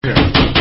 Okay.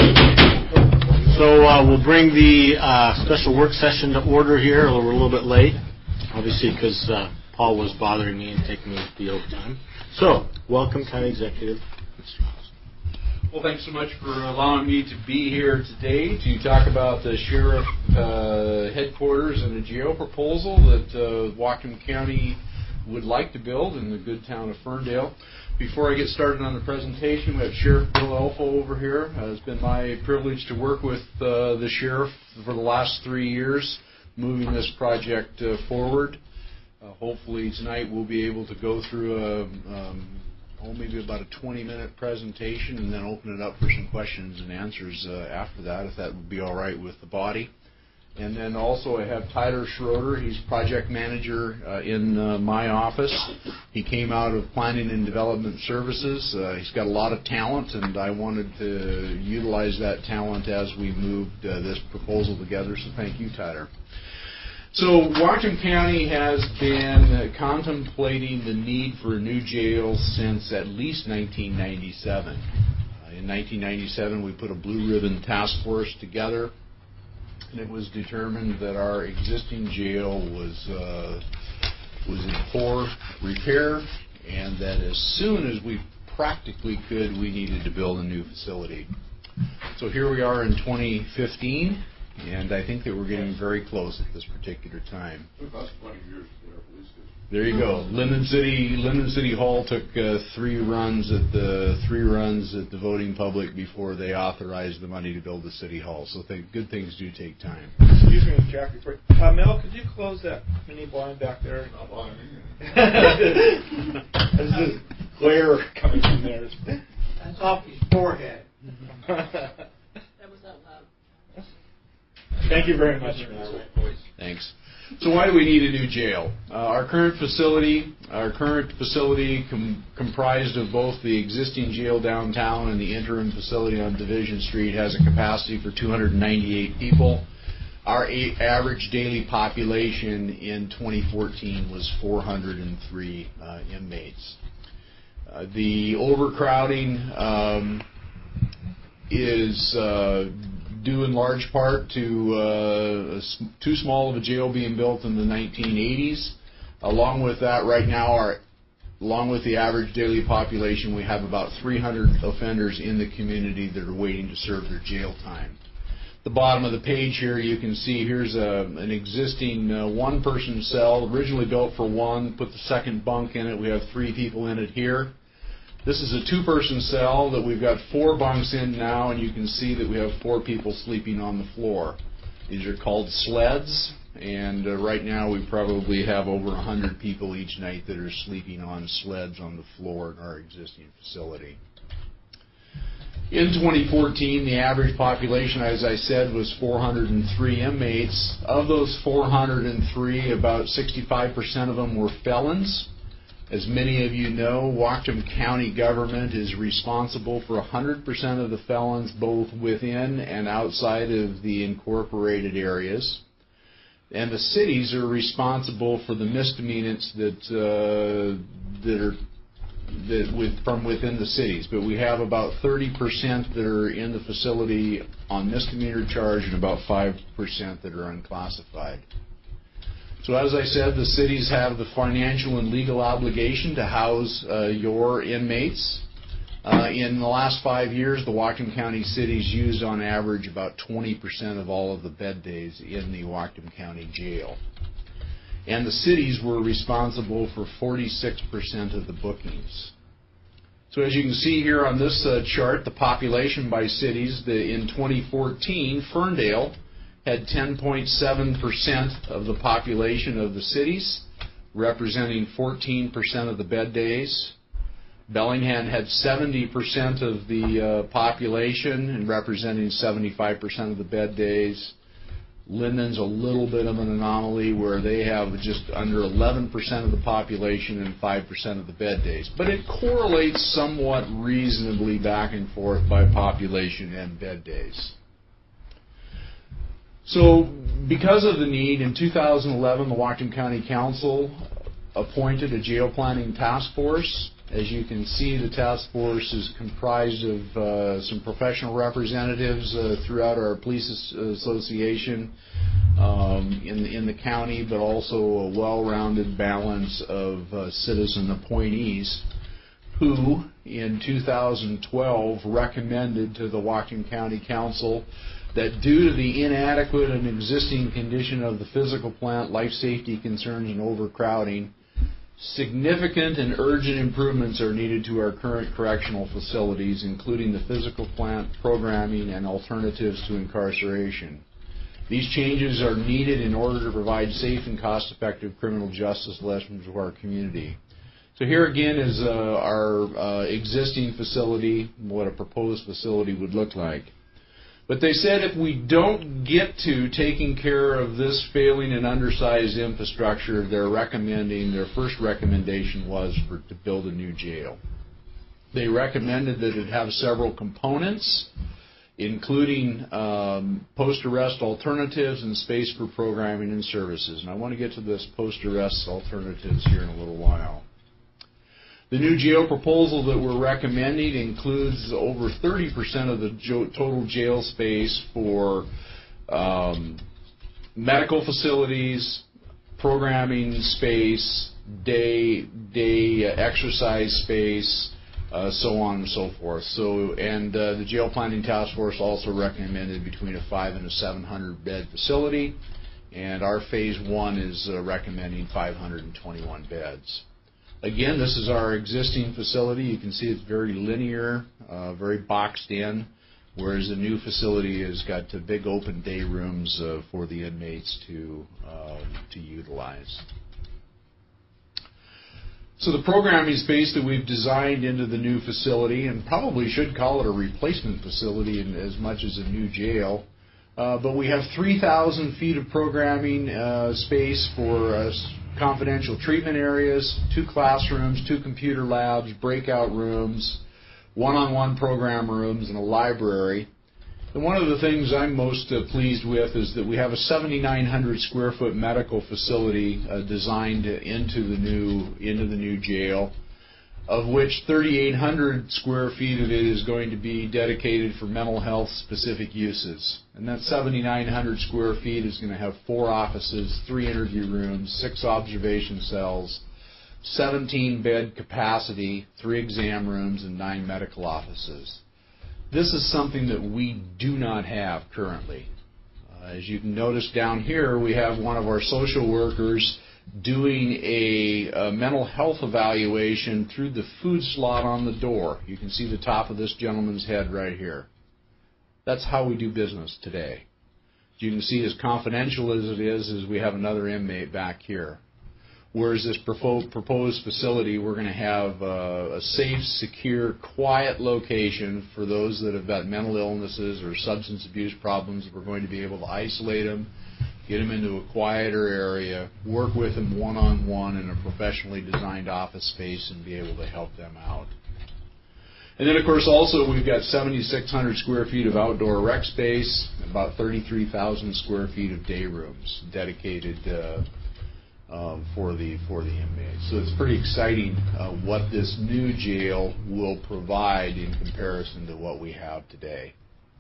So we'll bring the special work session to order here. We're a little bit late, obviously, because Paul was bothering me and taking me the overtime. So, welcome, County Executive Mr. House. Well, thanks so much for allowing me to be here today to talk about the Sheriff headquarters and the jail proposal that Whatcom County would like to build in the good town of Ferndale. Before I get started on the presentation, we have Sheriff Bill Elfo over here. It's been my privilege to work with the Sheriff for the last 3 years, moving this project forward. Hopefully tonight we'll be able to go through maybe about a 20-minute presentation and then open it up for some questions and answers after that, if that would be all right with the body. And then also I have Tyler Schroeder. He's project manager in my office. He came out of Planning and Development Services. He's got a lot of talent, and I wanted to utilize that talent as we moved this proposal together, so thank you, Tyler. So Whatcom County has been contemplating the need for a new jail since at least 1997. In 1997, we put a blue ribbon task force together, and it was determined that our existing jail was in poor repair, and that as soon as we practically could, we needed to build a new facility. So here we are in 2015, and I think that we're getting very close at this particular time. It took us 20 years to get our police station. There you go. Linden City Hall took three runs at the voting public before they authorized the money to build the city hall. So good things do take time. Excuse me, Jack. Mel, could you close that mini blind back there? Not blind. There's this glare coming from there. That's off his forehead. That was that loud. Thank you very much. Thanks. So why do we need a new jail? Our current facility comprised of both the existing jail downtown and the interim facility on Division Street has a capacity for 298 people. Our average daily population in 2014 was 403 inmates. The overcrowding is due in large part to too small of a jail being built in the 1980s. Along with that, right now, along with the average daily population, we have about 300 offenders in the community that are waiting to serve their jail time. The bottom of the page here, you can see here's an existing one-person cell, originally built for one, put the second bunk in it. We have 3 people in it here. This is a 2-person cell that we've got 4 bunks in now, and you can see that we have 4 people sleeping on the floor. These are called sleds, and right now we probably have over 100 people each night that are sleeping on sleds on the floor in our existing facility. In 2014, the average population, as I said, was 403 inmates. Of those 403, about 65% of them were felons. As many of you know, Whatcom County government is responsible for 100% of the felons both within and outside of the incorporated areas. And the cities are responsible for the misdemeanors from within the cities. But we have about 30% that are in the facility on misdemeanor charge and about 5% that are unclassified. So as I said, the cities have the financial and legal obligation to house your inmates. In the last 5 years, the Whatcom County cities used on average about 20% of all of the bed days in the Whatcom County jail. And the cities were responsible for 46% of the bookings. So as you can see here on this chart, the population by cities, in 2014, Ferndale had 10.7% of the population of the cities, representing 14% of the bed days. Bellingham had 70% of the population and representing 75% of the bed days. Linden's a little bit of an anomaly where they have just under 11% of the population and 5% of the bed days. But it correlates somewhat reasonably back and forth by population and bed days. So because of the need, in 2011, the Whatcom County Council appointed a jail planning task force. As you can see, the task force is comprised of some professional representatives throughout our police association in the county, but also a well-rounded balance of citizen appointees who, in 2012, recommended to the Whatcom County Council that due to the inadequate and existing condition of the physical plant, life safety concerns, and overcrowding, significant and urgent improvements are needed to our current correctional facilities, including the physical plant, programming, and alternatives to incarceration. These changes are needed in order to provide safe and cost-effective criminal justice lessons to our community. So here again is our existing facility, what a proposed facility would look like. But they said if we don't get to taking care of this failing and undersized infrastructure, their first recommendation was to build a new jail. They recommended that it have several components, including post-arrest alternatives and space for programming and services. And I want to get to this post-arrest alternatives here in a little while. The new jail proposal that we're recommending includes over 30% of the total jail space for medical facilities, programming space, day exercise space, so on and so forth. The jail planning task force also recommended between a 500 and a 700 bed facility, and our phase 1 is recommending 521 beds. Again, this is our existing facility. You can see it's very linear, very boxed in, whereas the new facility has got big open day rooms for the inmates to utilize. So the programming space that we've designed into the new facility, and probably should call it a replacement facility as much as a new jail, but we have 3,000 feet of programming space for confidential treatment areas, 2 classrooms, 2 computer labs, breakout rooms, one-on-one program rooms, and a library. And one of the things I'm most pleased with is that we have a 7,900 square foot medical facility designed into the new jail, of which 3,800 square feet of it is going to be dedicated for mental health specific uses. And that 7,900 square feet is going to have 4 offices, 3 interview rooms, 6 observation cells, 17 bed capacity, 3 exam rooms, and 9 medical offices. This is something that we do not have currently. As you can notice down here, we have one of our social workers doing a mental health evaluation through the food slot on the door. You can see the top of this gentleman's head right here. That's how we do business today. As you can see, as confidential as it is we have another inmate back here. Whereas this proposed facility, we're going to have a safe, secure, quiet location for those that have got mental illnesses or substance abuse problems. We're going to be able to isolate them, get them into a quieter area, work with them one-on-one in a professionally designed office space, and be able to help them out. And then, of course, also we've got 7,600 square feet of outdoor rec space, about 33,000 square feet of day rooms dedicated for the inmates. So it's pretty exciting what this new jail will provide in comparison to what we have today.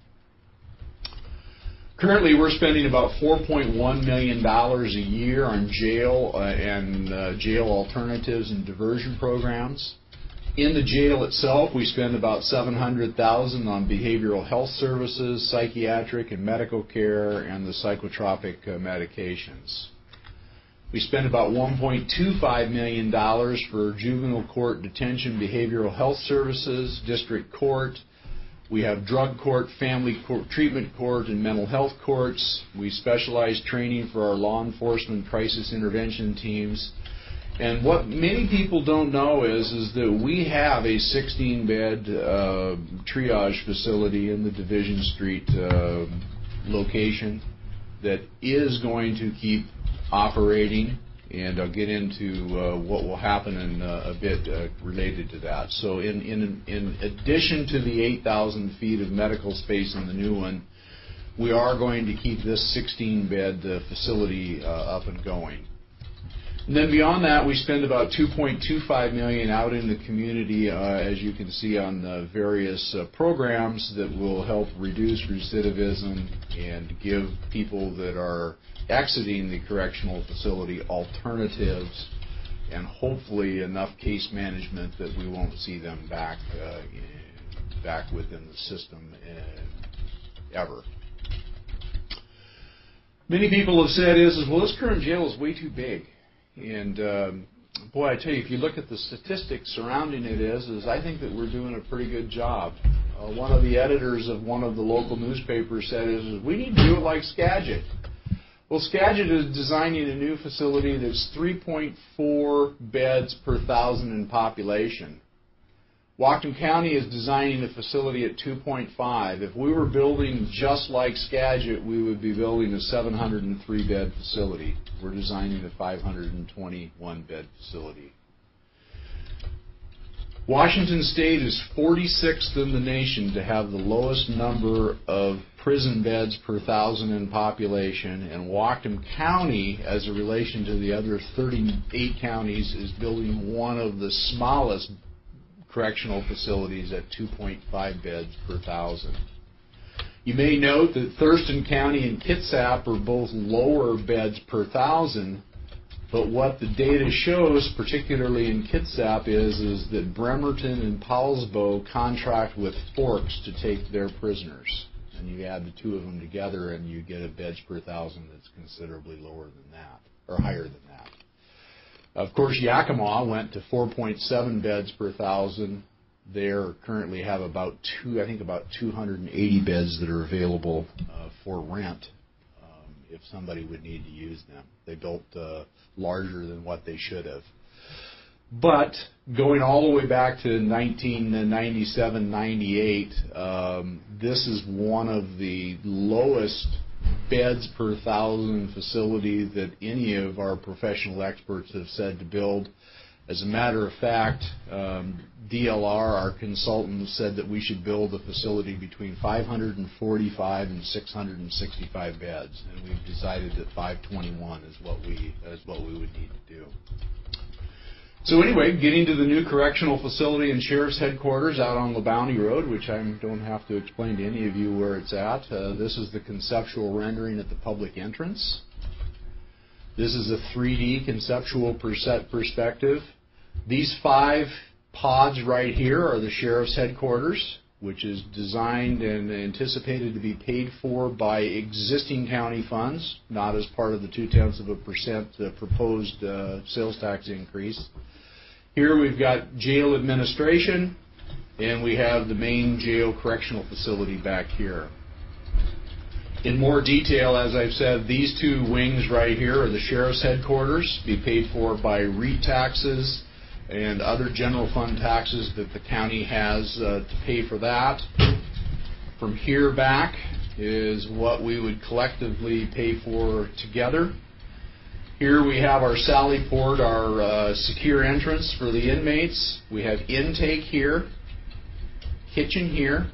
Currently, we're spending about $4.1 million a year on jail and jail alternatives and diversion programs. In the jail itself, we spend about $700,000 on behavioral health services, psychiatric and medical care, and the psychotropic medications. We spend about $1.25 million for juvenile court detention, behavioral health services, district court. We have drug court, family court, treatment court, and mental health courts. We specialize training for our law enforcement crisis intervention teams. And what many people don't know is that we have a 16-bed triage facility in the Division Street location that is going to keep operating, and I'll get into what will happen in a bit related to that. So in addition to the 8,000 feet of medical space in the new one, we are going to keep this 16-bed facility up and going. And then beyond that, we spend about $2.25 million out in the community, as you can see on the various programs that will help reduce recidivism and give people that are exiting the correctional facility alternatives, and hopefully enough case management that we won't see them back within the system ever. Many people have said well, this current jail is way too big. And boy, I tell you, if you look at the statistics surrounding it I think that we're doing a pretty good job. One of the editors of one of the local newspapers said we need to do it like Skagit. Well, Skagit is designing a new facility that's 3.4 beds per 1,000 in population. Whatcom County is designing a facility at 2.5. If we were building just like Skagit, we would be building a 703-bed facility. We're designing a 521-bed facility. Washington State is 46th in the nation to have the lowest number of prison beds per 1,000 in population, and Whatcom County, as a relation to the other 38 counties, is building one of the smallest correctional facilities at 2.5 beds per 1,000. You may note that Thurston County and Kitsap are both lower beds per 1,000, but what the data shows, particularly in Kitsap, is that Bremerton and Poulsbo contract with Forks to take their prisoners. And you add the two of them together and you get a beds per 1,000 that's considerably lower than that, or higher than that. Of course, Yakima went to 4.7 beds per 1,000. They currently have about 280 beds that are available for rent if somebody would need to use them. They built larger than what they should have. But going all the way back to 1997-98, this is one of the lowest beds per 1,000 facility that any of our professional experts have said to build. As a matter of fact, DLR, our consultant, said that we should build a facility between 545 and 665 beds, and we've decided that 521 is what we would need to do. So anyway, getting to the new correctional facility and sheriff's headquarters out on LeBounty Road, which I don't have to explain to any of you where it's at. This is the conceptual rendering at the public entrance. This is a 3D conceptual perspective. These 5 pods right here are the sheriff's headquarters, which is designed and anticipated to be paid for by existing county funds, not as part of the 0.2% proposed sales tax increase. Here we've got jail administration, and we have the main jail correctional facility back here. In more detail, as I've said, these 2 wings right here are the sheriff's headquarters, be paid for by REIT taxes and other general fund taxes that the county has to pay for that. From here back is what we would collectively pay for together. Here we have our sally port, our secure entrance for the inmates. We have intake here, kitchen here.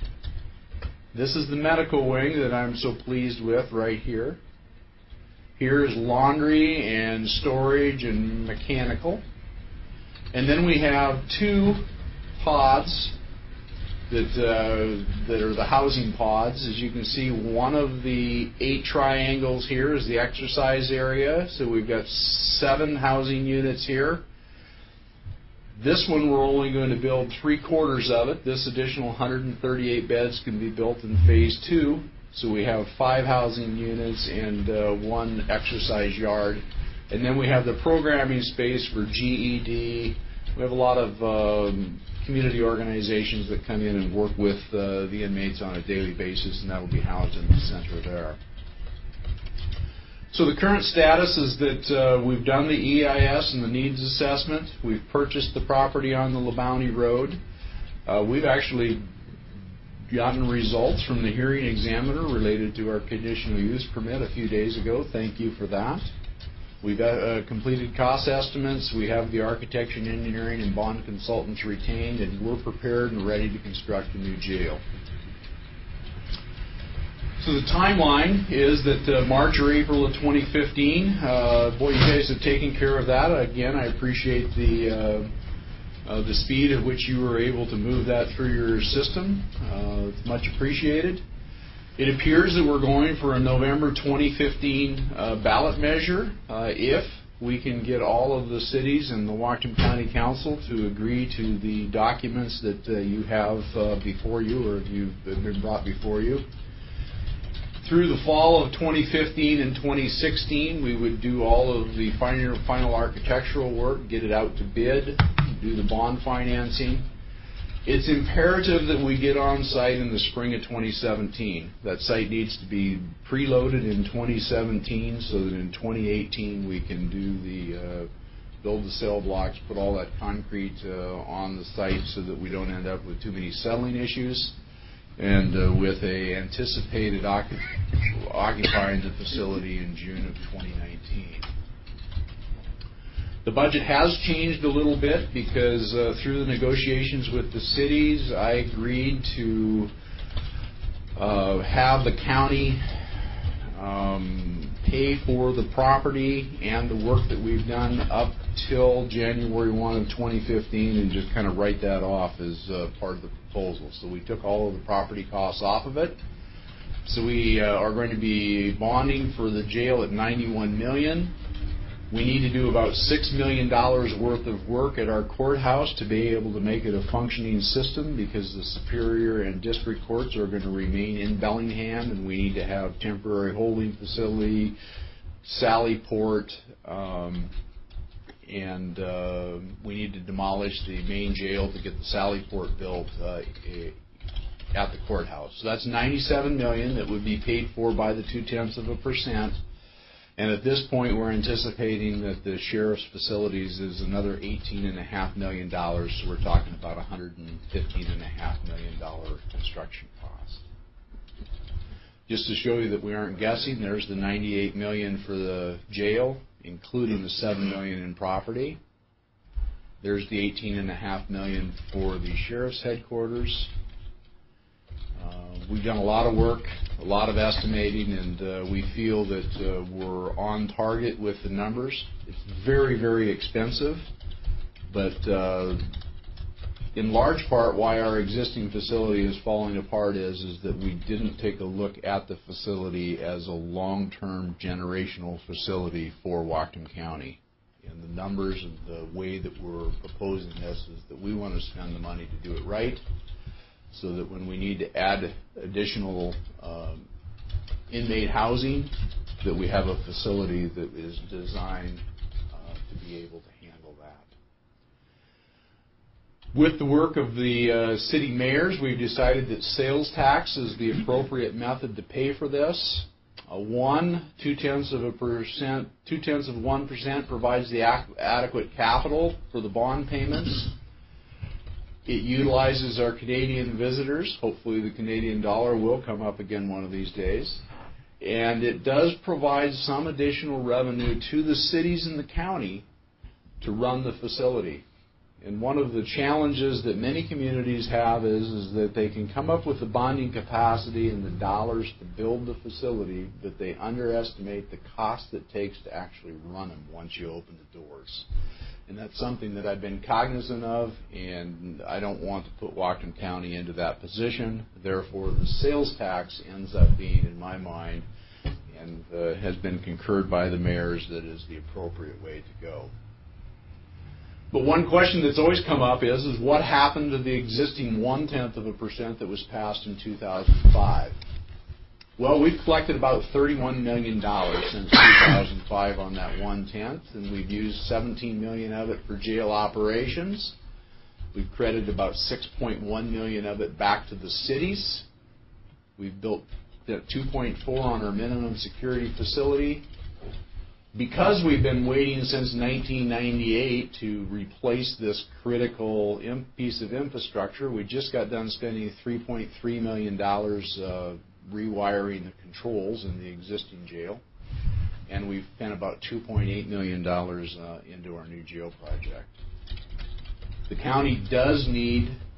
This is the medical wing that I'm so pleased with right here. Here is laundry and storage and mechanical. And then we have 2 pods that are the housing pods. As you can see, one of the 8 triangles here is the exercise area. So we've got 7 housing units here. This one we're only going to build 3/4 of it. This additional 138 beds can be built in phase 2. So we have 5 housing units and 1 exercise yard. And then we have the programming space for GED. We have a lot of community organizations that come in and work with the inmates on a daily basis, and that will be housed in the center there. So the current status is that we've done the EIS and the needs assessment. We've purchased the property on the LeBounty Road. We've actually gotten results from the hearing examiner related to our conditional use permit a few days ago. Thank you for that. We've completed cost estimates. We have the architecture and engineering and bond consultants retained, and we're prepared and ready to construct a new jail. So the timeline is that March or April of 2015. Boy, you guys have taken care of that. Again, I appreciate the speed at which you were able to move that through your system. It's much appreciated. It appears that we're going for a November 2015 ballot measure if we can get all of the cities and the Whatcom County Council to agree to the documents that you have before you or have been brought before you. Through the fall of 2015 and 2016, we would do all of the final architectural work, get it out to bid, do the bond financing. It's imperative that we get on site in the spring of 2017. That site needs to be preloaded in 2017 so that in 2018 we can do the build the cell blocks, put all that concrete on the site so that we don't end up with too many settling issues. And with a anticipated occupying the facility in June of 2019. The budget has changed a little bit because through the negotiations with the cities, I agreed to have the county pay for the property and the work that we've done up till January 1 of 2015 and just kind of write that off as part of the proposal. So we took all of the property costs off of it. So we are going to be bonding for the jail at $91 million. We need to do about $6 million worth of work at our courthouse to be able to make it a functioning system because the Superior and District Courts are going to remain in Bellingham and we need to have temporary holding facility, Sally Port, and we need to demolish the main jail to get the Sally Port built at the courthouse. So that's $97 million that would be paid for by the 0.2%. And at this point, we're anticipating that the sheriff's facilities is another $18.5 million. So we're talking about $115.5 million construction cost. Just to show you that we aren't guessing, there's the $98 million for the jail, including the $7 million in property. There's the $18.5 million for the sheriff's headquarters. We've done a lot of work, a lot of estimating, and we feel that we're on target with the numbers. It's very, very expensive, but in large part why our existing facility is falling apart is that we didn't take a look at the facility as a long-term generational facility for Whatcom County. And the numbers and the way that we're proposing this is that we want to spend the money to do it right, so that when we need to add additional inmate housing, that we have a facility that is designed to be able to handle that. With the work of the city mayors, we've decided that sales tax is the appropriate method to pay for this. 0.2% provides the adequate capital for the bond payments. It utilizes our Canadian visitors. Hopefully the Canadian dollar will come up again one of these days. And it does provide some additional revenue to the cities and the county to run the facility. And one of the challenges that many communities have is that they can come up with the bonding capacity and the dollars to build the facility, but they underestimate the cost it takes to actually run them once you open the doors. And that's something that I've been cognizant of, and I don't want to put Whatcom County into that position. Therefore, the sales tax ends up being, in my mind, and has been concurred by the mayors, that is the appropriate way to go. But one question that's always come up is what happened to the existing 0.1% that was passed in 2005? Well, we've collected about $31 million since 2005 on that 0.1, and we've used $17 million of it for jail operations. We've credited about $6.1 million of it back to the cities. We've built 2.4 on our minimum security facility. Because we've been waiting since 1998 to replace this critical piece of infrastructure, we just got done spending $3.3 million rewiring the controls in the existing jail, and we've spent about $2.8 million into our new jail project. The county does need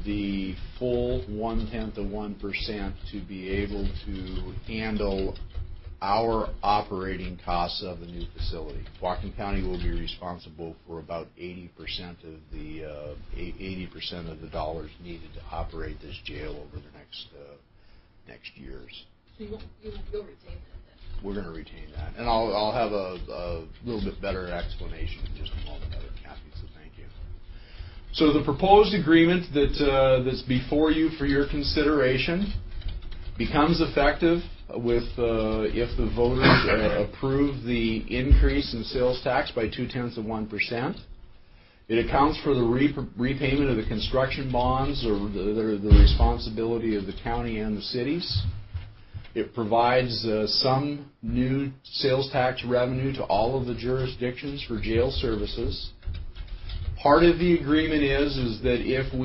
the full 0.1% to be able to handle our operating costs of the new facility. Whatcom County will be responsible for about 80% of the 80% of the dollars needed to operate this jail over the next years. So you'll retain that then? We're going to retain that, and I'll have a little bit better explanation in just a moment, Kathy. So thank you. So the proposed agreement that's before you for your consideration becomes effective with if the voters approve the increase in sales tax by 0.2%. It accounts for the repayment of the construction bonds or the responsibility of the county and the cities. It provides some new sales tax revenue to all of the jurisdictions for jail services. Part of the agreement is that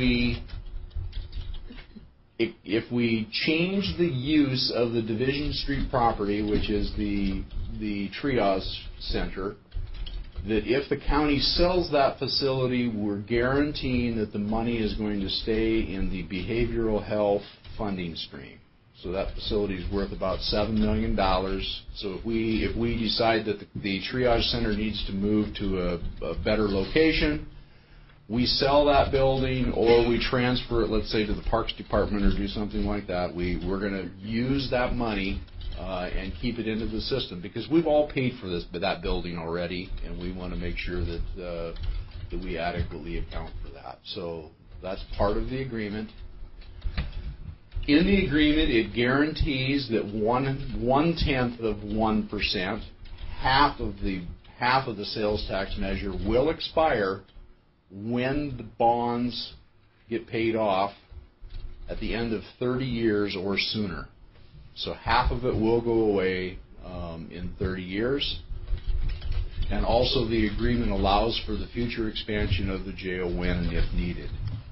if we change the use of the Division Street property, which is the triage center, that if the county sells that facility, we're guaranteeing that the money is going to stay in the behavioral health funding stream. So that facility is worth about $7 million. So if we decide that the triage center needs to move to a better location, we sell that building or we transfer it, let's say, to the Parks Department or do something like that. We're going to use that money and keep it into the system because we've all paid for that building already, and we want to make sure that we adequately account for that. So that's part of the agreement. In the agreement, it guarantees that 0.1%, half of the sales tax measure, will expire when the bonds get paid off at the end of 30 years or sooner. So half of it will go away in 30 years. And also the agreement allows for the future expansion of the jail when and if needed.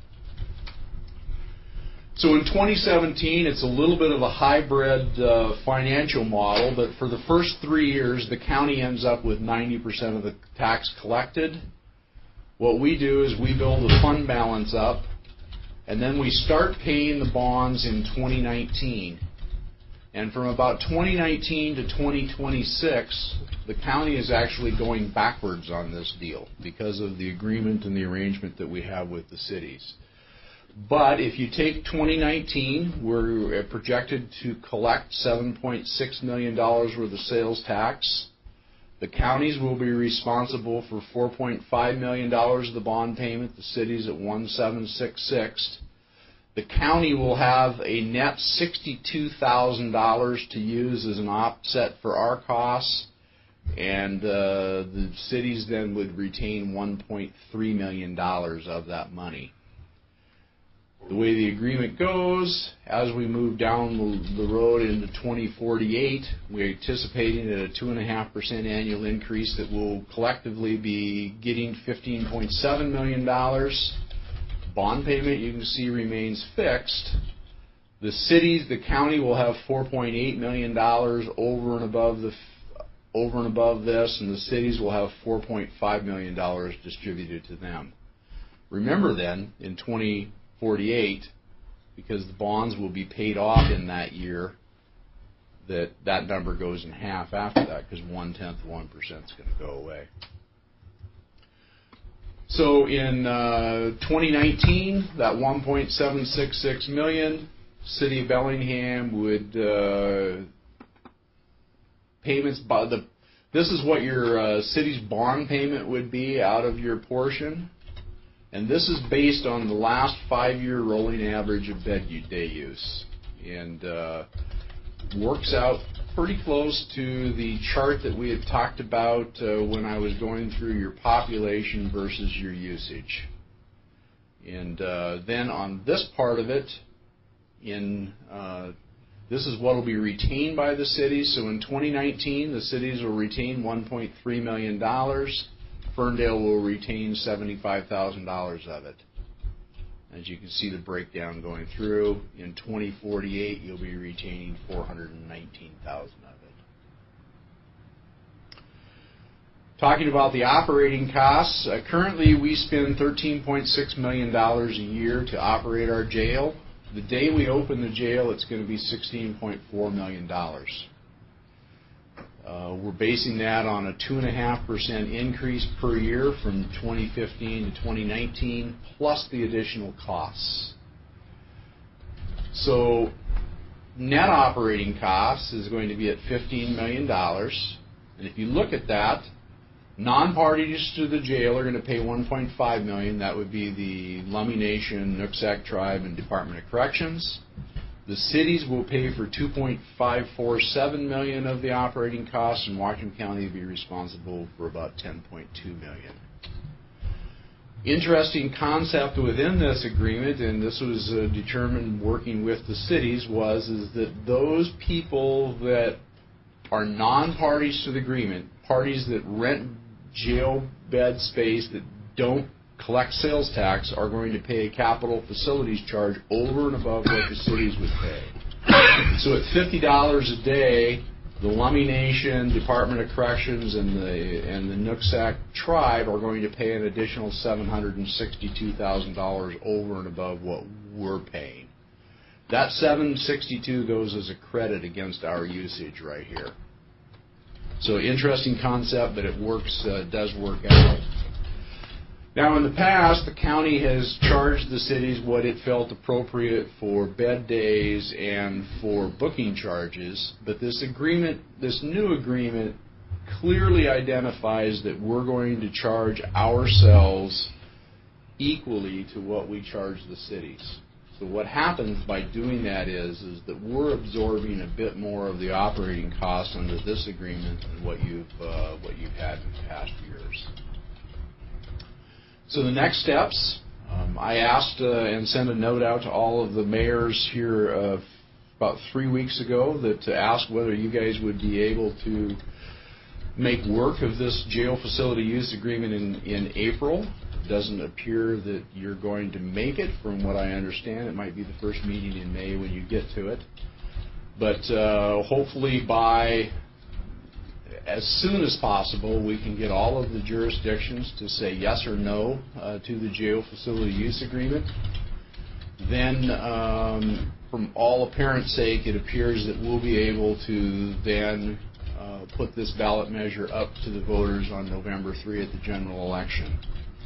So in 2017, it's a little bit of a hybrid financial model, but for the first 3 years, the county ends up with 90% of the tax collected. What we do is we build the fund balance up, and then we start paying the bonds in 2019. And from about 2019 to 2026, the county is actually going backwards on this deal because of the agreement and the arrangement that we have with the cities. But if you take 2019, we're projected to collect $7.6 million worth of sales tax. The counties will be responsible for $4.5 million of the bond payment, the cities at $1,766. The county will have a net $62,000 to use as an offset for our costs, and the cities then would retain $1.3 million of that money. The way the agreement goes, as we move down the road into 2048, we're anticipating at a 2.5% annual increase that we'll collectively be getting $15.7 million. Bond payment, you can see, remains fixed. The cities, the county will have $4.8 million over and above this, and the cities will have $4.5 million distributed to them. Remember then, in 2048, because the bonds will be paid off in that year, that number goes in half after that, because 0.1% is going to go away. So in 2019, that $1.766 million, City of Bellingham would payments by this is what your city's bond payment would be out of your portion, and this is based on the last 5-year rolling average of bed day use, and works out pretty close to the chart that we had talked about when I was going through your population versus your usage. And then on this part of it, this is what will be retained by the cities. So in 2019, the cities will retain $1.3 million. Ferndale will retain $75,000 of it. As you can see the breakdown going through, in 2048 you'll be retaining $419,000 of it. Talking about the operating costs, currently we spend $13.6 million a year to operate our jail. The day we open the jail, it's going to be $16.4 million. We're basing that on a 2.5% increase per year from 2015 to 2019, plus the additional costs. So net operating costs is going to be at $15 million. And if you look at that, non-parties to the jail are going to pay $1.5 million. That would be the Lummi Nation, Nooksack Tribe, and Department of Corrections. The cities will pay for $2.547 million of the operating costs, and Whatcom County will be responsible for about $10.2 million. Interesting concept within this agreement, and this was determined working with the cities, is that those people that are non-parties to the agreement, parties that rent jail bed space that don't collect sales tax, are going to pay a capital facilities charge over and above what the cities would pay. So at $50 a day, the Lummi Nation, Department of Corrections, and the Nooksack Tribe are going to pay an additional $762,000 over and above what we're paying. That $762,000 goes as a credit against our usage right here. So interesting concept, but it works, does work out. Now, in the past, the county has charged the cities what it felt appropriate for bed days and for booking charges, but this new agreement clearly identifies that we're going to charge ourselves equally to what we charge the cities. So what happens by doing that is that we're absorbing a bit more of the operating costs under this agreement than what you've had in past years. So the next steps, I asked and sent a note out to all of the mayors here about 3 weeks ago to ask whether you guys would be able to make work of this jail facility use agreement in April. It doesn't appear that you're going to make it, from what I understand. It might be the first meeting in May when you get to it. But hopefully by as soon as possible, we can get all of the jurisdictions to say yes or no to the jail facility use agreement. Then, from all apparent sake, it appears that we'll be able to then put this ballot measure up to the voters on November 3 at the general election.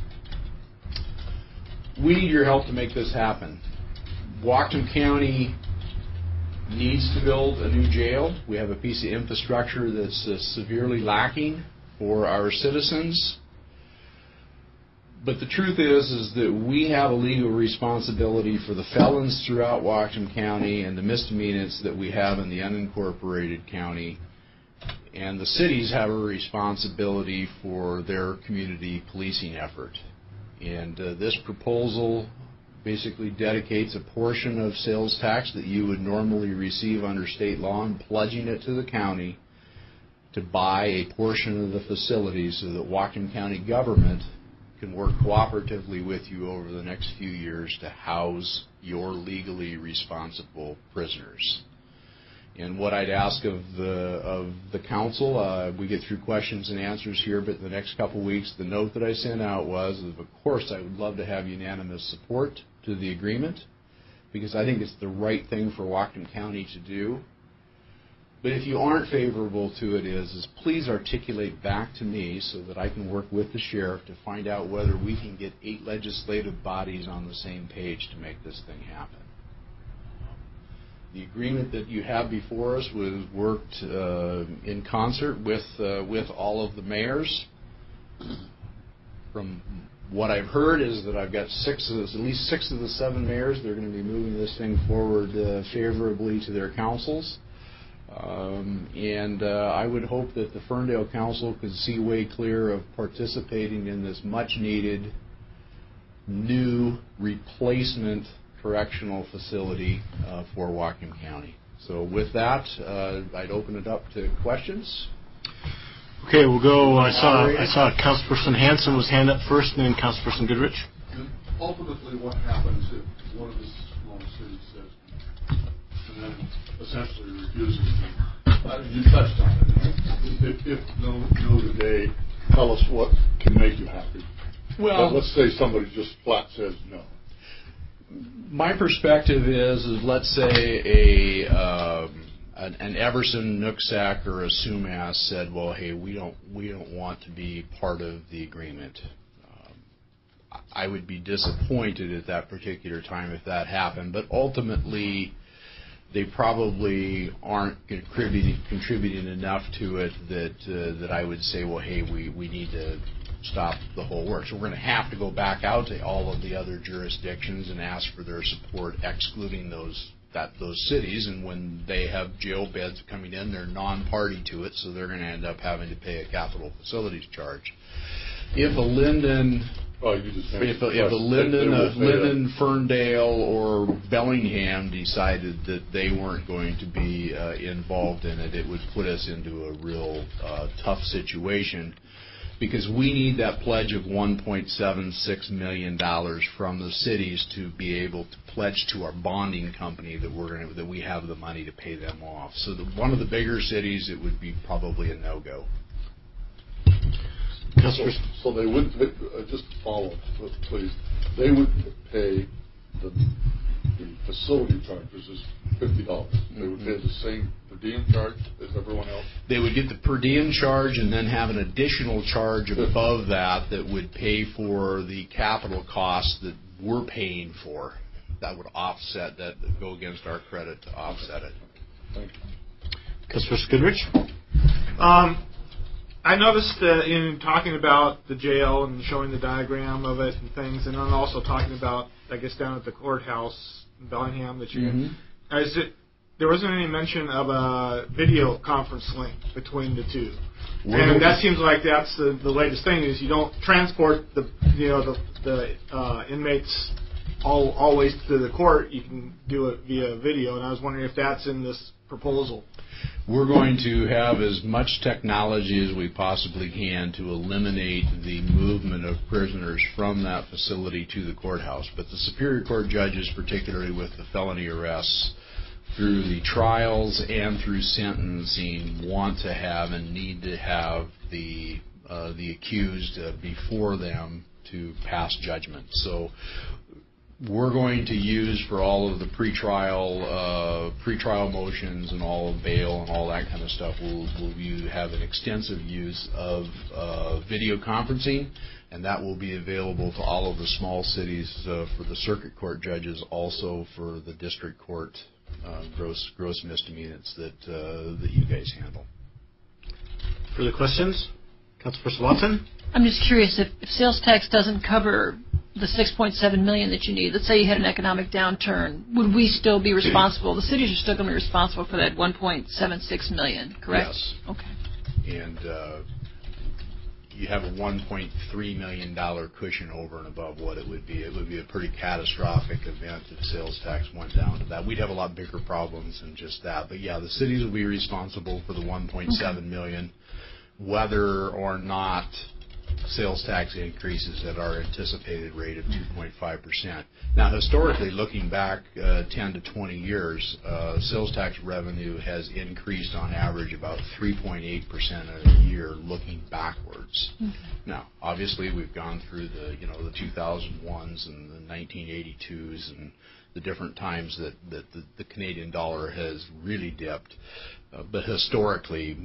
We need your help to make this happen. Whatcom County needs to build a new jail. We have a piece of infrastructure that's severely lacking for our citizens. But the truth is that we have a legal responsibility for the felons throughout Whatcom County and the misdemeanors that we have in the unincorporated county. And the cities have a responsibility for their community policing effort. And this proposal basically dedicates a portion of sales tax that you would normally receive under state law and pledging it to the county to buy a portion of the facilities so that Whatcom County government can work cooperatively with you over the next few years to house your legally responsible prisoners. And what I'd ask of the council, we get through questions and answers here, but the next couple of weeks, the note that I sent out was, of course, I would love to have unanimous support to the agreement, because I think it's the right thing for Whatcom County to do. But if you aren't favorable to it, is please articulate back to me so that I can work with the sheriff to find out whether we can get 8 legislative bodies on the same page to make this thing happen. The agreement that you have before us was worked in concert with all of the mayors. From what I've heard is that I've got at least 6 of the 7 mayors. They're going to be moving this thing forward favorably to their councils. I would hope that the Ferndale Council could see way clear of participating in this much-needed new replacement correctional facility for Whatcom County. So with that, I'd open it up to questions. Okay, we'll go. I saw Councilperson Hanson was hand up first, and then Councilperson Goodrich. And ultimately, what happens if one of the small cities says, and then essentially refuses to? You touched on it. If no today, tell us what can make you happy. Well, let's say somebody just flat says no. My perspective is let's say an Everson, Nooksack, or a Sumas said, well, hey, we don't want to be part of the agreement. I would be disappointed at that particular time if that happened, but ultimately they probably aren't contributing enough to it that I would say, well, hey, we need to stop the whole work. So we're going to have to go back out to all of the other jurisdictions and ask for their support, excluding those cities. And when they have jail beds coming in, they're non-party to it, so they're going to end up having to pay a capital facilities charge. If a Linden, Linden, Ferndale, or Bellingham decided that they weren't going to be involved in it, it would put us into a real tough situation, because we need that pledge of $1.76 million from the cities to be able to pledge to our bonding company that we have the money to pay them off. So one of the bigger cities, it would be probably a no-go. So they would, just to follow, please, they would pay the facility charges is $50. They would pay the same per diem charge as everyone else? They would get the per diem charge and then have an additional charge above that would pay for the capital costs that we're paying for. That would offset that, go against our credit to offset it. Thank you. Councilor Skidrich? I noticed that in talking about the jail and showing the diagram of it and things, and then also talking about, I guess, down at the courthouse in Bellingham that you there wasn't any mention of a video conference link between the two. And that seems like that's the latest thing, is you don't transport the inmates always to the court. You can do it via video, and I was wondering if that's in this proposal. We're going to have as much technology as we possibly can to eliminate the movement of prisoners from that facility to the courthouse. But the Superior Court judges, particularly with the felony arrests, through the trials and through sentencing, want to have and need to have the accused before them to pass judgment. So we're going to use, for all of the pretrial motions and all of bail and all that kind of stuff, we'll have an extensive use of video conferencing, and that will be available to all of the small cities for the circuit court judges, also for the district court gross misdemeanors that you guys handle. Further questions? Councilperson Watson? I'm just curious, if sales tax doesn't cover the $6.7 million that you need, let's say you had an economic downturn, would we still be responsible? The cities are still going to be responsible for that $1.76 million, correct? Yes. Okay. And you have a $1.3 million cushion over and above what it would be. It would be a pretty catastrophic event if sales tax went down to that. We'd have a lot bigger problems than just that. But yeah, the cities will be responsible for the $1.7 million, whether or not sales tax increases at our anticipated rate of 2.5%. Now, historically, looking back 10 to 20 years, sales tax revenue has increased on average about 3.8% a year looking backwards. Okay. Now, obviously, we've gone through the 2001s and the 1982s and the different times that the Canadian dollar has really dipped. But historically,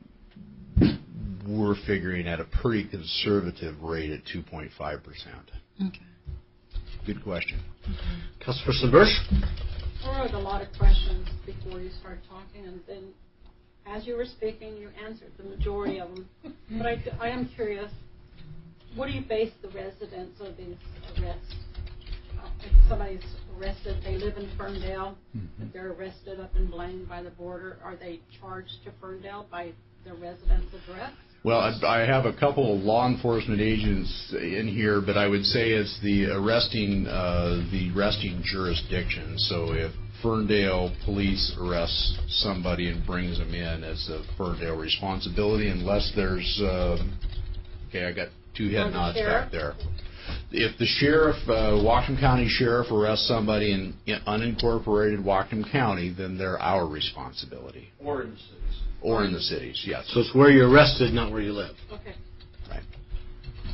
we're figuring at a pretty conservative rate at 2.5%. Okay. Good question. Okay. Councilperson Bursch? I wrote a lot of questions before you started talking, and then as you were speaking, you answered the majority of them. But I am curious, what do you base the residents of these arrests? If somebody's arrested, they live in Ferndale, but they're arrested up in Blaine by the border, are they charged to Ferndale by their residence address? Well, I have a couple of law enforcement agents in here, but I would say it's the arresting jurisdiction. So if Ferndale police arrests somebody and brings them in, it's a Ferndale responsibility, unless there's I got two head nods back there. If the sheriff, Whatcom County Sheriff, arrests somebody in unincorporated Whatcom County, then they're our responsibility. Or in the cities. Or in the cities, yes. So it's where you're arrested, not where you live. Okay. Right.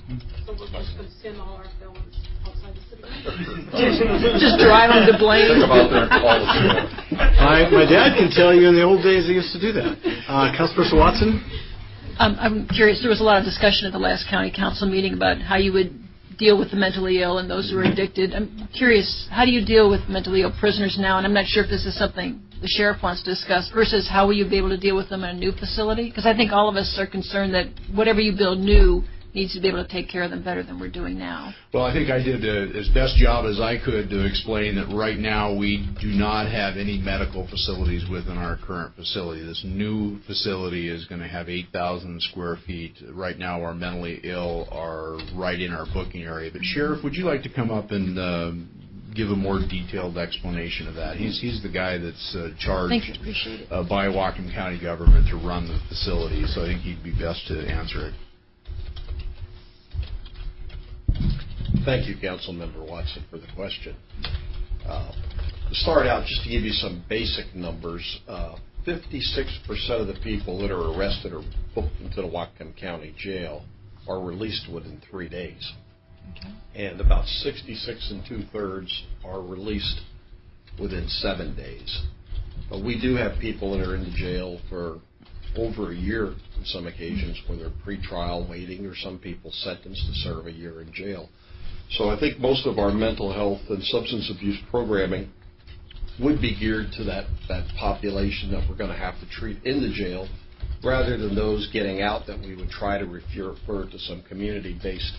So we're just going to send all our felons outside the city limits? Just drive them to Blaine. Think about their quality. My dad can tell you in the old days he used to do that. Councilperson Watson? I'm curious, there was a lot of discussion at the last county council meeting about how you would deal with the mentally ill and those who are addicted. I'm curious, how do you deal with mentally ill prisoners now? And I'm not sure if this is something the sheriff wants to discuss, versus how will you be able to deal with them in a new facility? Because I think all of us are concerned that whatever you build new needs to be able to take care of them better than we're doing now. Well, I think I did as best job as I could to explain that right now we do not have any medical facilities within our current facility. This new facility is going to have 8,000 square feet. Right now our mentally ill are right in our booking area. But Sheriff, would you like to come up and give a more detailed explanation of that? He's the guy that's charged Thank you. Appreciate it. by Whatcom County government to run the facility, so I think he'd be best to answer it. Thank you, Councilmember Watson, for the question. To start out, just to give you some basic numbers, 56% of the people that are arrested or booked into the Whatcom County Jail are released within 3 days. Okay. And about 66 2/3 are released within 7 days. But we do have people that are in the jail for over a year on some occasions when they're pre-trial waiting, or some people sentenced to serve a year in jail. So I think most of our mental health and substance abuse programming would be geared to that population that we're going to have to treat in the jail, rather than those getting out that we would try to refer to some community-based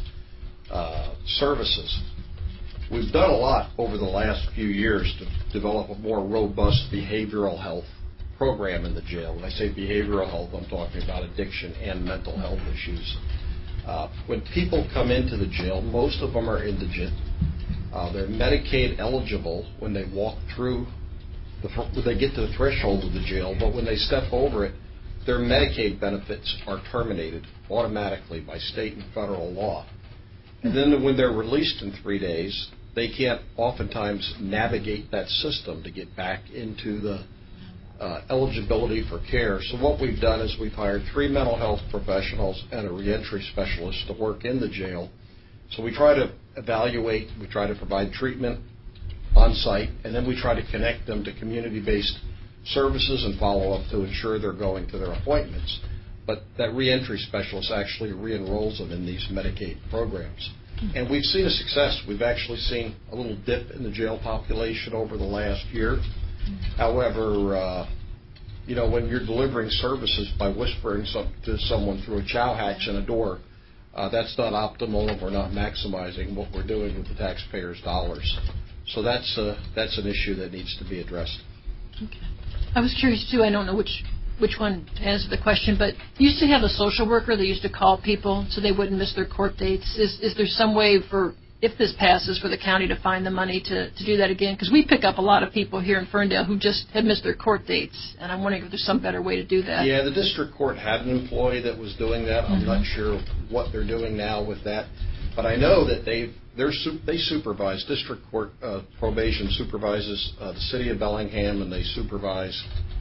services. We've done a lot over the last few years to develop a more robust behavioral health program in the jail. When I say behavioral health, I'm talking about addiction and mental health issues. When people come into the jail, most of them are indigent. They're Medicaid eligible when they walk through, when they get to the threshold of the jail, but when they step over it, their Medicaid benefits are terminated automatically by state and federal law. And then when they're released in 3 days, they can't oftentimes navigate that system to get back into the eligibility for care. So what we've done is we've hired 3 mental health professionals and a reentry specialist to work in the jail. So we try to evaluate, we try to provide treatment on site, and then we try to connect them to community-based services and follow up to ensure they're going to their appointments. But that reentry specialist actually re-enrolls them in these Medicaid programs. And we've seen a success. We've actually seen a little dip in the jail population over the last year. However, when you're delivering services by whispering to someone through a chow hatch in a door, that's not optimal, and we're not maximizing what we're doing with the taxpayers' dollars. So that's an issue that needs to be addressed. Okay. I was curious too. I don't know which one to answer the question, but you used to have a social worker that used to call people so they wouldn't miss their court dates. Is there some way for, if this passes, for the county to find the money to do that again? Because we pick up a lot of people here in Ferndale who just have missed their court dates, and I'm wondering if there's some better way to do that. Yeah, the district court had an employee that was doing that. I'm not sure what they're doing now with that, but I know that they supervise, district court probation supervises the city of Bellingham, and they supervise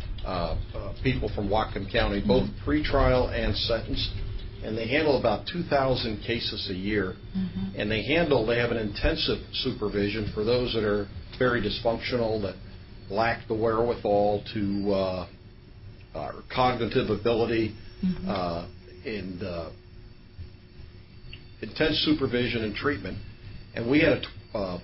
people from Whatcom County, both pretrial and sentenced. And they handle about 2,000 cases a year. And they have an intensive supervision for those that are very dysfunctional, that lack the wherewithal to cognitive ability, and intense supervision and treatment. And we had a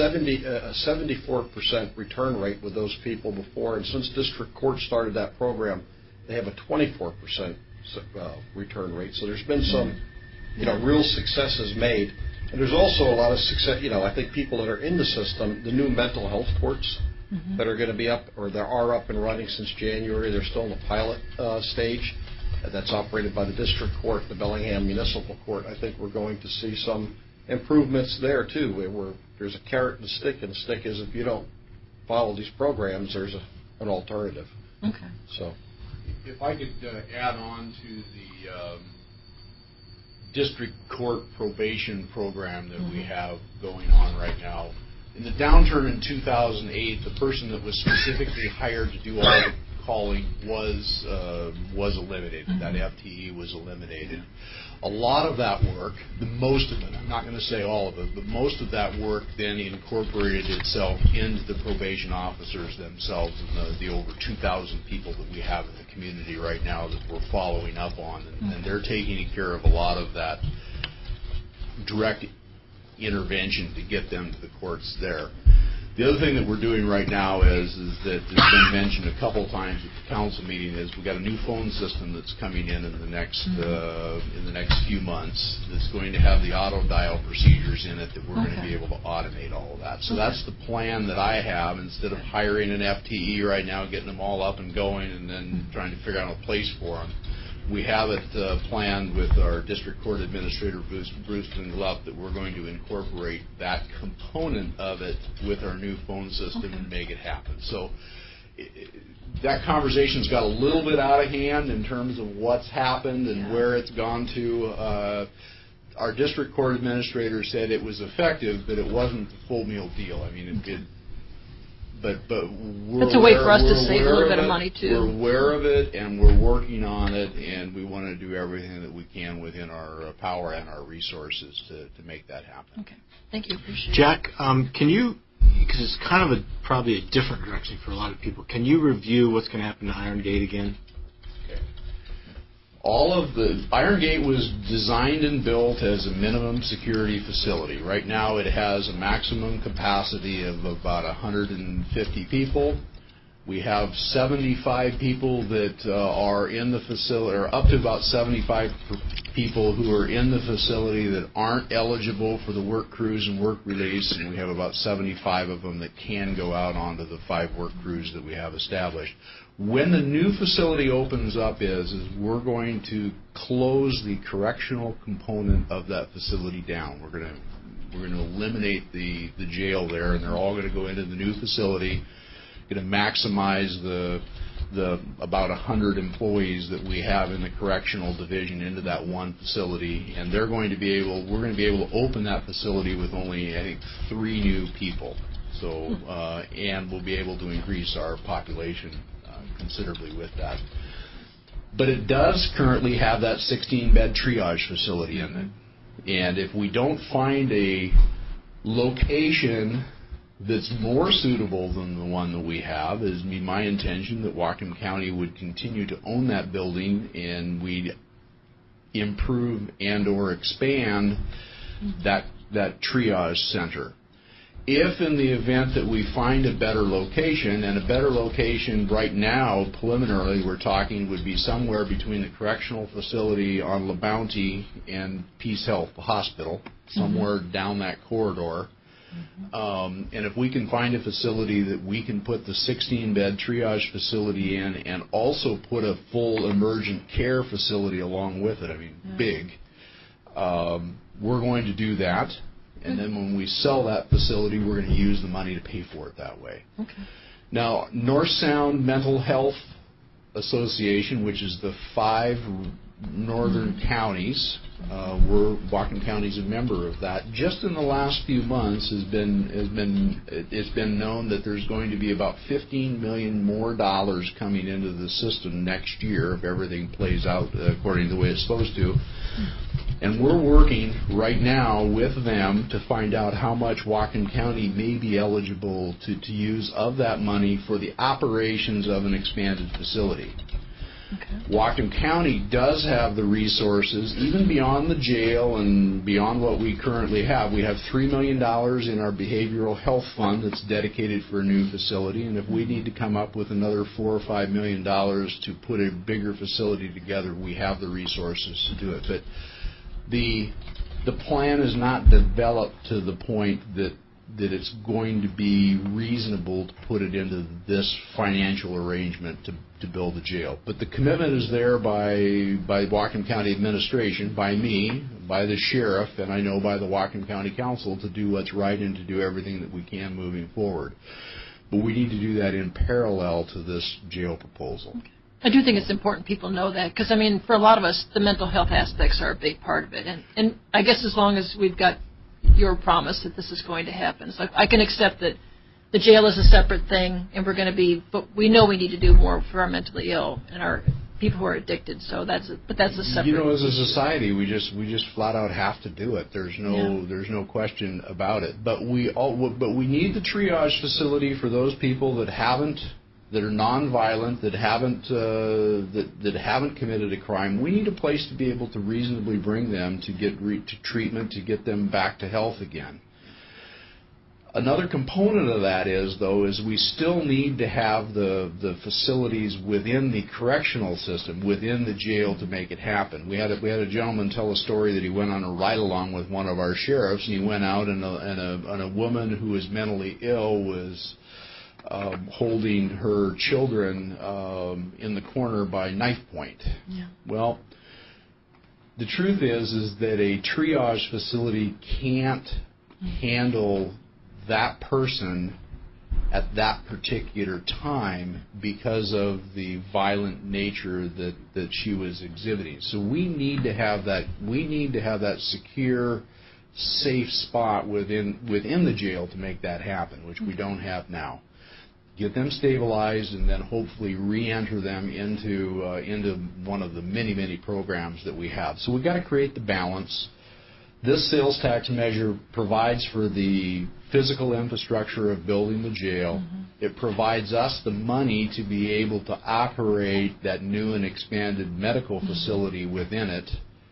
74% return rate with those people before, and since district court started that program, they have a 24% return rate. So there's been some, real successes made, and there's also a lot of success. I think people that are in the system, the new mental health courts that are going to be up, or they are up and running since January. They're still in the pilot stage. That's operated by the district court, the Bellingham Municipal Court. I think we're going to see some improvements there too, where there's a carrot and a stick, and the stick is if you don't follow these programs, there's an alternative. Okay. So, if I could add on to the district court probation program that we have going on right now. In the downturn in 2008, the person that was specifically hired to do all the calling was eliminated. That FTE was eliminated. A lot of that work, most of it, I'm not going to say all of it, but most of that work then incorporated itself into the probation officers themselves and the over 2,000 people that we have in the community right now that we're following up on, and they're taking care of a lot of that direct intervention to get them to the courts there. The other thing that we're doing right now is that it's been mentioned a couple times at the council meeting is we've got a new phone system that's coming in the next few months that's going to have the auto dial procedures in it that we're going to be able to automate all of that. So that's the plan that I have instead of hiring an FTE right now, getting them all up and going, and then trying to figure out a place for them. We have it planned with our district court administrator, Bruce Gluff, that we're going to incorporate that component of it with our new phone system and make it happen. So that conversation's got a little bit out of hand in terms of what's happened and where it's gone to. Our district court administrator said it was effective, but it wasn't the full meal deal. I mean, But we're that's a way for us to save a little bit of money, too. We're aware of it, and we're working on it, and we want to do everything that we can within our power and our resources to make that happen. Okay. Thank you. Appreciate Jack, can you, because it's kind of probably a different direction for a lot of people, can you review what's going to happen to Iron Gate again? All of the Iron Gate was designed and built as a minimum security facility. Right now it has a maximum capacity of about 150 people. We have 75 people that are in the facility, or up to about 75 people who are in the facility that aren't eligible for the work cruise and work release, and we have about 75 of them that can go out onto the 5 work crews that we have established. When the new facility opens up is we're going to close the correctional component of that facility down. We're going to eliminate the jail there, and they're all going to go into the new facility. Going to maximize the about 100 employees that we have in the correctional division into that one facility, and we're going to be able to open that facility with only, I think, 3 new people. So and we'll be able to increase our population considerably with that. But it does currently have that 16-bed triage facility in it. And if we don't find a location that's more suitable than the one that we have, it is my intention that Whatcom County would continue to own that building, and we'd improve and or expand that triage center. If in the event that we find a better location, and a better location right now, preliminarily we're talking would be somewhere between the correctional facility on La Bounty and Peace Health, the hospital, somewhere down that corridor. And if we can find a facility that we can put the 16-bed triage facility in and also put a full emergent care facility along with it, I mean, big, we're going to do that. And then when we sell that facility, we're going to use the money to pay for it that way. Okay. Now, North Sound Mental Health Association, which is the 5 northern counties, Whatcom County's a member of that. Just in the last few months, it's been known that there's going to be about $15 million more coming into the system next year if everything plays out according to the way it's supposed to. And we're working right now with them to find out how much Whatcom County may be eligible to use of that money for the operations of an expanded facility. Okay. Whatcom County does have the resources, even beyond the jail and beyond what we currently have. We have $3 million in our behavioral health fund that's dedicated for a new facility, and if we need to come up with another $4 or $5 million to put a bigger facility together, we have the resources to do it. But the plan is not developed to the point that it's going to be reasonable to put it into this financial arrangement to build the jail. But the commitment is there by Whatcom County administration, by me, by the sheriff, and I know by the Whatcom County Council to do what's right and to do everything that we can moving forward. But we need to do that in parallel to this jail proposal. Okay. I do think it's important people know that, because, I mean, for a lot of us, the mental health aspects are a big part of it. And I guess as long as we've got your promise that this is going to happen, so I can accept that the jail is a separate thing, and we're going to be, but we know we need to do more for our mentally ill and our people who are addicted. So that's a separate. You know, as a society, we just flat out have to do it. There's no question about it. But we need the triage facility for those people that are nonviolent, that haven't committed a crime. We need a place to be able to reasonably bring them to get to treatment, to get them back to health again. Another component of that is we still need to have the facilities within the correctional system, within the jail, to make it happen. We had a gentleman tell a story that he went on a ride-along with one of our sheriffs, and he went out and a woman who was mentally ill was holding her children in the corner by knife point. Yeah. Well, the truth is that a triage facility can't handle that person at that particular time because of the violent nature that she was exhibiting. So we need to have that. We need to have that secure, safe spot within the jail to make that happen, which we don't have now. Get them stabilized and then hopefully re-enter them into one of the many programs that we have. So we've got to create the balance. This sales tax measure provides for the physical infrastructure of building the jail. It provides us the money to be able to operate that new and expanded medical facility within it.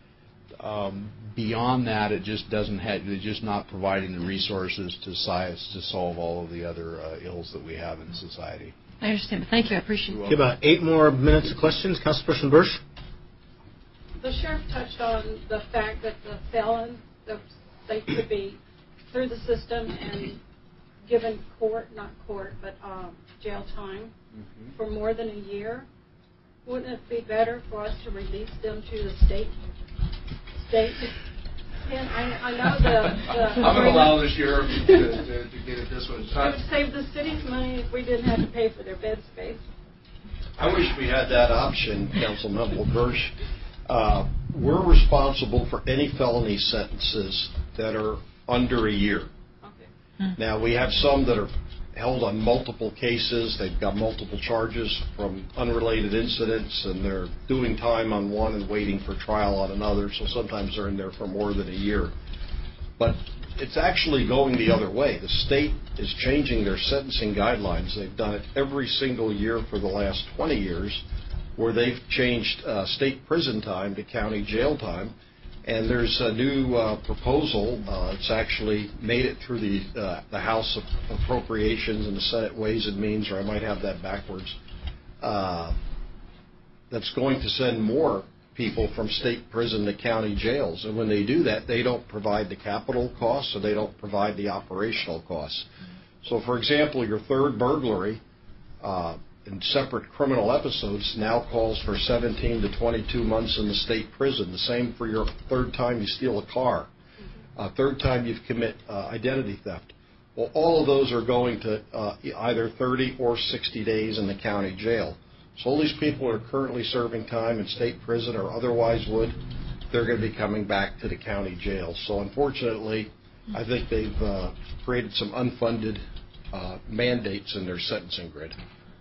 Beyond that, it's just not providing the resources to solve all of the other ills that we have in society. I understand, but thank you. I appreciate it. Okay, about 8 more minutes of questions. Councilperson Bursch. The sheriff touched on the fact that the felons, they could be through the system and given jail time for more than a year. Wouldn't it be better for us to release them to the state? And I know I'm going to allow the sheriff to get at this one. It would save the city's money if we didn't have to pay for their bed space. I wish we had that option, Councilmember Bursch. We're responsible for any felony sentences that are under a year. Okay. Now, we have some that are held on multiple cases. They've got multiple charges from unrelated incidents, and they're doing time on one and waiting for trial on another, so sometimes they're in there for more than a year. But it's actually going the other way. The state is changing their sentencing guidelines. They've done it every single year for the last 20 years, where they've changed state prison time to county jail time. And there's a new proposal. It's actually made it through the House of Appropriations and the Senate Ways and Means, or I might have that backwards, that's going to send more people from state prison to county jails. And when they do that, they don't provide the capital costs, so they don't provide the operational costs. So, for example, your third burglary in separate criminal episodes now calls for 17 to 22 months in the state prison. The same for your third time you steal a car, third time you commit identity theft. Well, all of those are going to either 30 or 60 days in the county jail. So all these people are currently serving time in state prison or otherwise they're going to be coming back to the county jail. So unfortunately, I think they've created some unfunded mandates in their sentencing grid.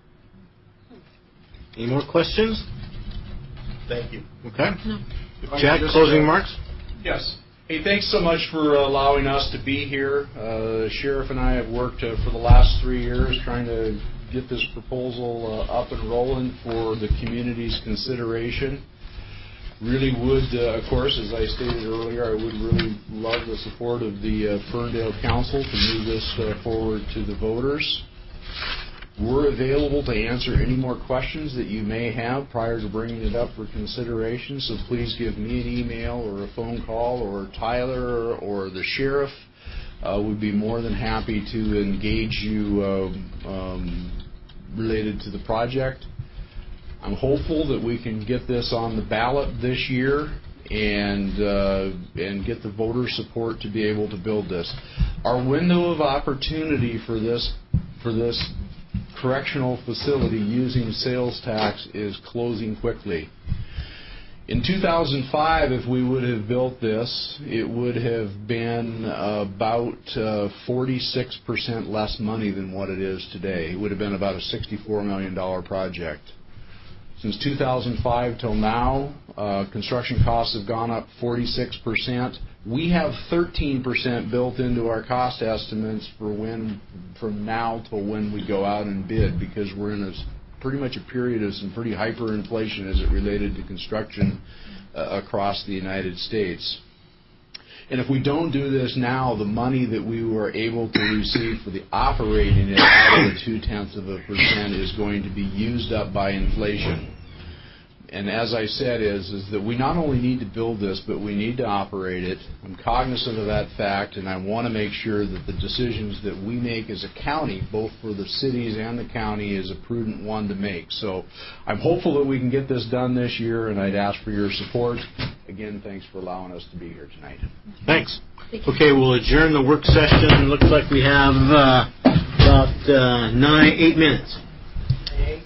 Any more questions? Thank you. Okay. Jack, closing remarks? Yes. Hey, thanks so much for allowing us to be here. The sheriff and I have worked for the last 3 years trying to get this proposal up and rolling for the community's consideration. Really would, of course, as I stated earlier, I would really love the support of the Ferndale Council to move this forward to the voters. We're available to answer any more questions that you may have prior to bringing it up for consideration, so please give me an email or a phone call, or Tyler or the sheriff. We'd be more than happy to engage you related to the project. I'm hopeful that we can get this on the ballot this year and get the voter support to be able to build this. Our window of opportunity for this correctional facility using sales tax is closing quickly. In 2005, if we would have built this, it would have been about 46% less money than what it is today. It would have been about a $64 million project. Since 2005 till now, construction costs have gone up 46%. We have 13% built into our cost estimates from now till when we go out and bid, because we're in pretty much a period of some pretty hyperinflation as it related to construction across the United States. And if we don't do this now, the money that we were able to receive for the operating it out of the 0.2% is going to be used up by inflation. And as I said, is that we not only need to build this, but we need to operate it. I'm cognizant of that fact, and I want to make sure that the decisions that we make as a county, both for the cities and the county, is a prudent one to make. So I'm hopeful that we can get this done this year, and I'd ask for your support. Again, thanks for allowing us to be here tonight. Thanks. Okay, we'll adjourn the work session. Looks like we have about 8 minutes.